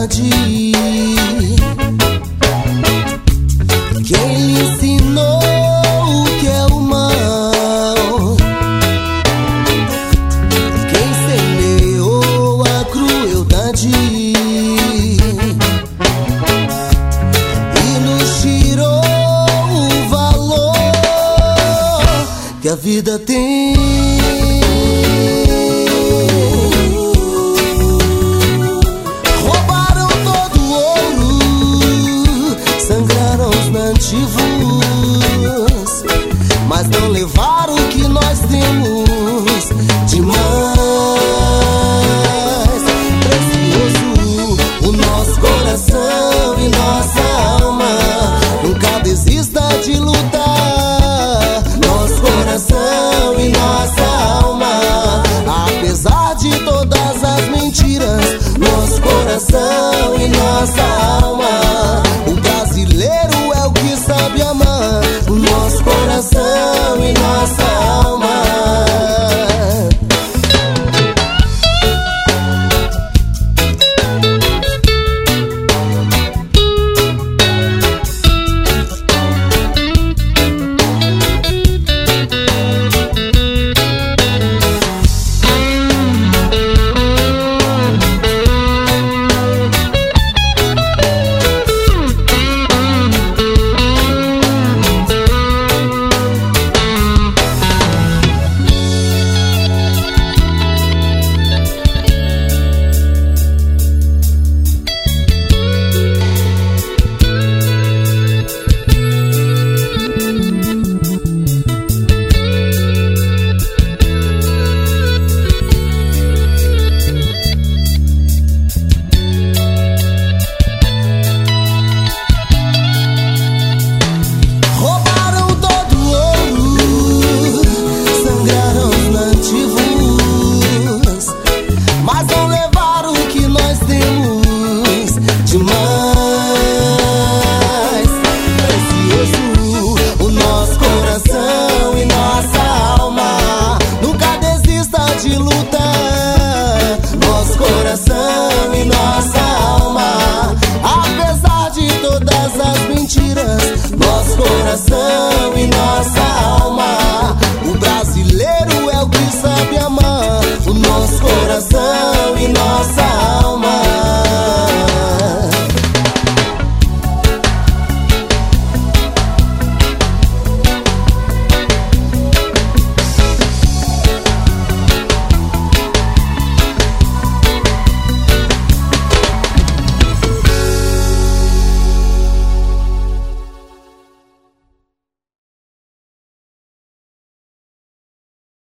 verdade. Quem lhe ensinou o que é o mal? Quem semeou a crueldade e nos tirou o valor que a vida tem? Mas não levaram o que nós temos de mais precioso, o nosso coração e nossa alma. Nunca desista de lutar, nosso coração e nossa alma. Apesar de todas as mentiras, nosso coração e nossa alma. O brasileiro é o que sabe amar, o nosso coração e nossa alma. Nosso coração e nossa alma. O brasileiro é o que sabe amar, o nosso coração